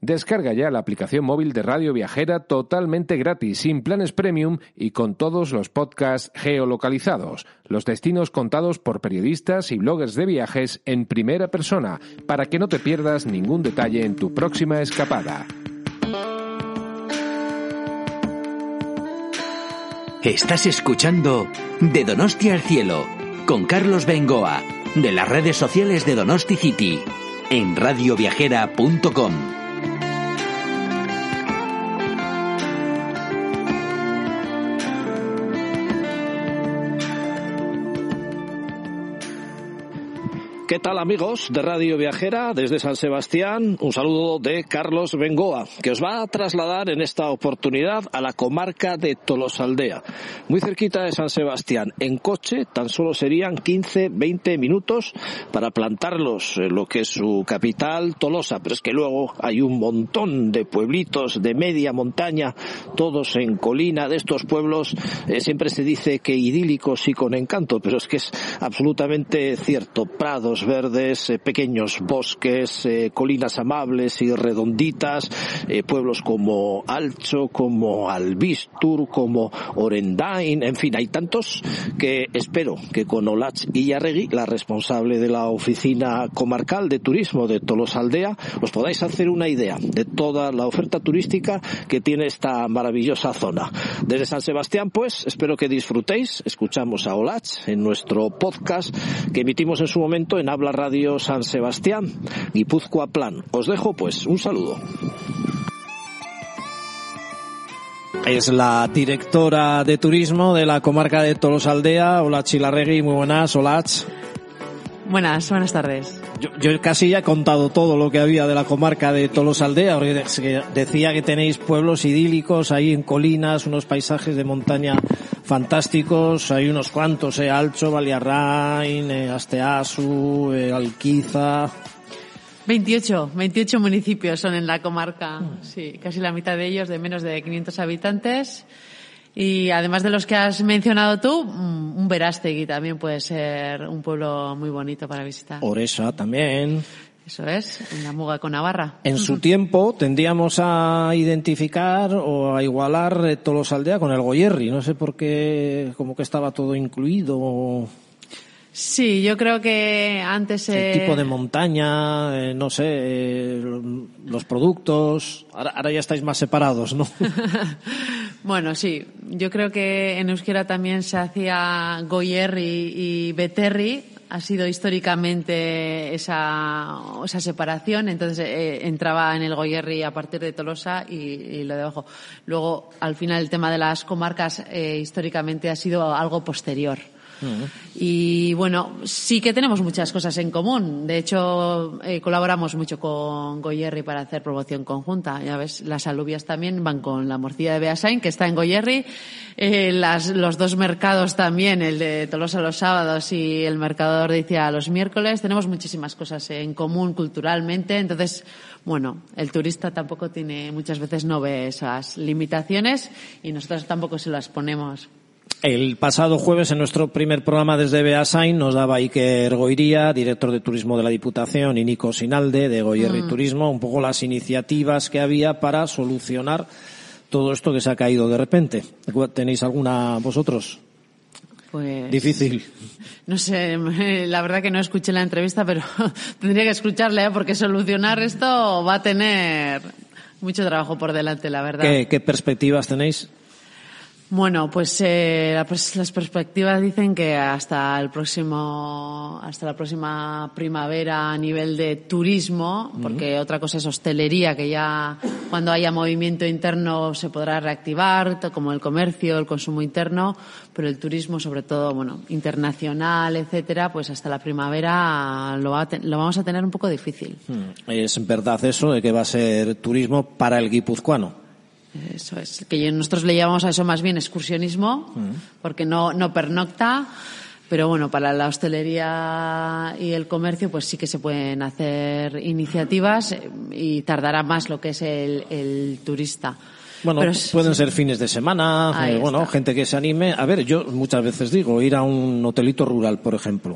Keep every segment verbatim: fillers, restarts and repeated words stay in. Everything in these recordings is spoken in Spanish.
Descarga ya la aplicación móvil de Radio Viajera totalmente gratis, sin planes premium y con todos los podcasts geolocalizados, los destinos contados por periodistas y bloggers de viajes en primera persona, para que no te pierdas ningún detalle en tu próxima escapada. Estás escuchando De Donosti al Cielo, con Carlos Bengoa, de las redes sociales de Donosti City, en radio viajera punto com. ¿Qué tal, amigos de Radio Viajera? Desde San Sebastián, un saludo de Carlos Bengoa, que os va a trasladar en esta oportunidad a la comarca de Tolosaldea, muy cerquita de San Sebastián. En coche tan solo serían quince a veinte minutos para plantarlos en lo que es su capital, Tolosa, pero es que luego hay un montón de pueblitos de media montaña, todos en colina. De estos pueblos eh, siempre se dice que idílicos y con encanto, pero es que es absolutamente cierto. Prados verdes, eh, pequeños bosques, eh, colinas amables y redonditas, eh, pueblos como Alcho, como Albistur, como Orendain, en fin, hay tantos que espero que con Olatz Illarregui, la responsable de la oficina comarcal de turismo de Tolosaldea, os podáis hacer una idea de toda la oferta turística que tiene esta maravillosa zona. Desde San Sebastián, pues, espero que disfrutéis. Escuchamos a Olatz en nuestro podcast que emitimos en su momento en Habla Radio San Sebastián, Guipúzcoa Plan. Os dejo, pues, un saludo. Es la directora de turismo de la comarca de Tolosaldea, Olatz Illarregui. Muy buenas, Olatz. Buenas, buenas tardes. Yo, yo casi ya he contado todo lo que había de la comarca de Tolosaldea, porque decía que tenéis pueblos idílicos ahí en colinas, unos paisajes de montaña fantásticos, hay unos cuantos, eh, Alcho, Baliarrain, eh, Asteasu, eh, Alquiza. veintiocho, veintiocho municipios son en la comarca, sí, casi la mitad de ellos de menos de quinientos habitantes. Y además de los que has mencionado tú, un Berastegui también puede ser un pueblo muy bonito para visitar. Oresa también. Eso es, en la Muga con Navarra. En su tiempo tendíamos a identificar o a igualar eh, Tolosaldea con el Goierri. No sé por qué, como que estaba todo incluido. Sí, yo creo que antes... Eh... El tipo de montaña, eh, no sé, eh, los productos... Ahora, ahora ya estáis más separados, ¿no? Bueno, sí. Yo creo que en euskera también se hacía Goierri y Beterri. Ha sido históricamente esa, esa separación. Entonces eh, entraba en el Goierri a partir de Tolosa y, y lo de abajo. Luego, al final, el tema de las comarcas eh, históricamente ha sido algo posterior. Uh-huh. Y bueno, sí que tenemos muchas cosas en común. De hecho, eh, colaboramos mucho con Goierri para hacer promoción conjunta. Ya ves, las alubias también van con la morcilla de Beasain, que está en Goierri. Eh, las, los dos mercados también, el de Tolosa los sábados y el mercado de Ordizia los miércoles. Tenemos muchísimas cosas en común culturalmente. Entonces, bueno, el turista tampoco tiene, muchas veces no ve esas limitaciones y nosotros tampoco se las ponemos. El pasado jueves, en nuestro primer programa desde Beasain, nos daba Iker Goiría, director de turismo de la Diputación, y Nico Sinalde, de Goierri mm. Turismo, un poco las iniciativas que había para solucionar todo esto que se ha caído de repente. ¿Tenéis alguna vosotros? Pues... Difícil. No sé, la verdad que no escuché la entrevista, pero tendría que escucharla, ¿eh? Porque solucionar esto va a tener mucho trabajo por delante, la verdad. ¿Qué, qué perspectivas tenéis? Bueno, pues, eh, pues las perspectivas dicen que hasta el próximo, hasta la próxima primavera a nivel de turismo, porque uh-huh. otra cosa es hostelería, que ya cuando haya movimiento interno se podrá reactivar, como el comercio, el consumo interno, pero el turismo, sobre todo, bueno, internacional, etcétera, pues hasta la primavera lo, va a te- lo vamos a tener un poco difícil. Uh-huh. Es verdad eso de que va a ser turismo para el guipuzcoano. Eso es, que nosotros le llamamos a eso más bien excursionismo, uh-huh. porque no, no pernocta, pero bueno, para la hostelería y el comercio pues sí que se pueden hacer iniciativas y tardará más lo que es el, el turista. Bueno, pero pueden sí. ser fines de semana, eh, bueno, gente que se anime. A ver, yo muchas veces digo, ir a un hotelito rural, por ejemplo,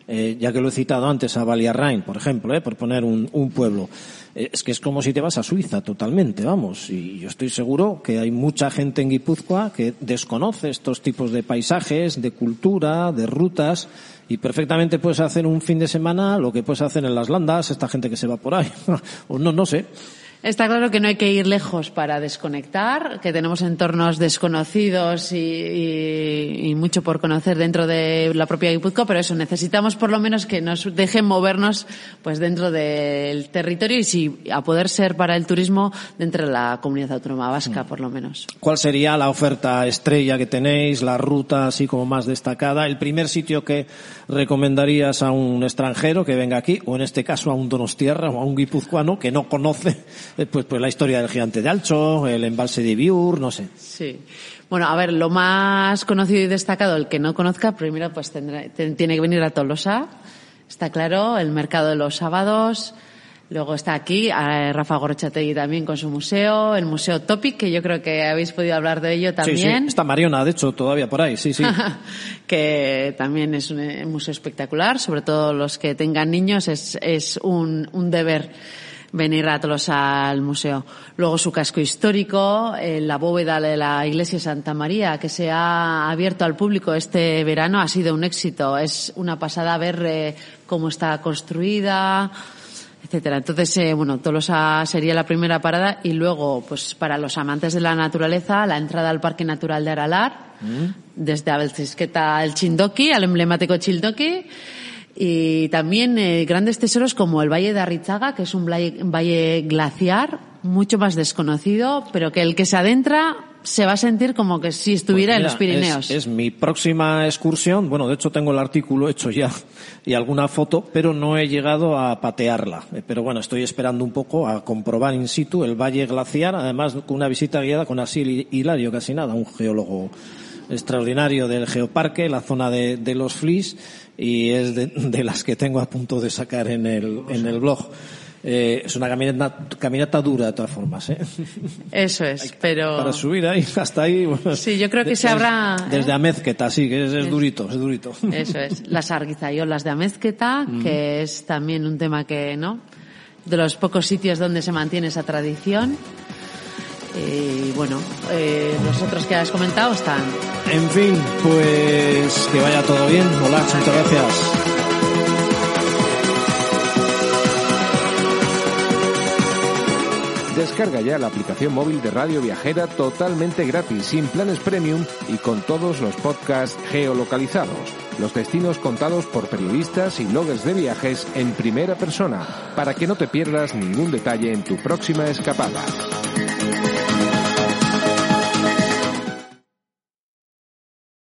eh, ya que lo he citado antes a Vallarrain, por ejemplo, eh, por poner un, un pueblo. Eh, es que es como si te vas a Suiza totalmente, vamos. Y yo estoy seguro que hay mucha gente en Guipúzcoa que desconoce estos tipos de paisajes, de cultura, de rutas, y perfectamente puedes hacer un fin de semana lo que puedes hacer en las landas, esta gente que se va por ahí. O no, no sé. Está claro que no hay que ir lejos para desconectar, que tenemos entornos desconocidos y, y, y mucho por conocer dentro de la propia Guipúzcoa, pero eso, necesitamos por lo menos que nos dejen movernos pues dentro del territorio y si a poder ser para el turismo dentro de la comunidad autónoma vasca, por lo menos. ¿Cuál sería la oferta estrella que tenéis, la ruta así como más destacada, el primer sitio que recomendarías a un extranjero que venga aquí, o en este caso a un donostiarra o a un guipuzcoano que no conoce Pues, pues la historia del gigante de Alcho, el embalse de Biur, no sé. Sí. Bueno, a ver, lo más conocido y destacado, el que no conozca, primero pues tendrá, te, tiene que venir a Tolosa, está claro, el mercado de los sábados, luego está aquí a Rafa Gorrochategui también con su museo, el Museo Topic, que yo creo que habéis podido hablar de ello también. Sí, sí, está Mariona, de hecho, todavía por ahí, sí, sí. Que también es un museo espectacular, sobre todo los que tengan niños, es, es un, un deber venir a Tolosa al museo. Luego su casco histórico, eh, la bóveda de la iglesia de Santa María, que se ha abierto al público este verano, ha sido un éxito. Es una pasada ver eh, cómo está construida, etcétera. Entonces, eh, bueno, Tolosa sería la primera parada y luego, pues para los amantes de la naturaleza, la entrada al Parque Natural de Aralar, mm. desde Abeltzizketa al Txindoki, al emblemático Txindoki. Y también eh, grandes tesoros como el Valle de Arritzaga, que es un valle, valle glaciar, mucho más desconocido, pero que el que se adentra se va a sentir como que si estuviera pues mira, en los Pirineos. Es, es mi próxima excursión. Bueno, de hecho tengo el artículo hecho ya y alguna foto, pero no he llegado a patearla. Pero bueno, estoy esperando un poco a comprobar in situ el Valle Glaciar, además con una visita guiada con Asil Hilario, casi nada, un geólogo extraordinario del Geoparque, la zona de, de los Flis, y es de, de las que tengo a punto de sacar en el, en el blog. Eh, es una caminata, caminata dura de todas formas, ¿eh? Eso es, pero... Para subir ahí, hasta ahí... Bueno, sí, yo creo que de, se habrá... Desde ¿eh? Amezqueta, sí, que es, es, es durito, es durito. Eso es. Las arguizayolas de Amezqueta, mm. que es también un tema que, ¿no?, de los pocos sitios donde se mantiene esa tradición. Y bueno, eh, los otros que has comentado están. En fin, pues que vaya todo bien. Hola, muchas gracias. Descarga ya la aplicación móvil de Radio Viajera totalmente gratis, sin planes premium y con todos los podcasts geolocalizados. Los destinos contados por periodistas y bloggers de viajes en primera persona, para que no te pierdas ningún detalle en tu próxima escapada.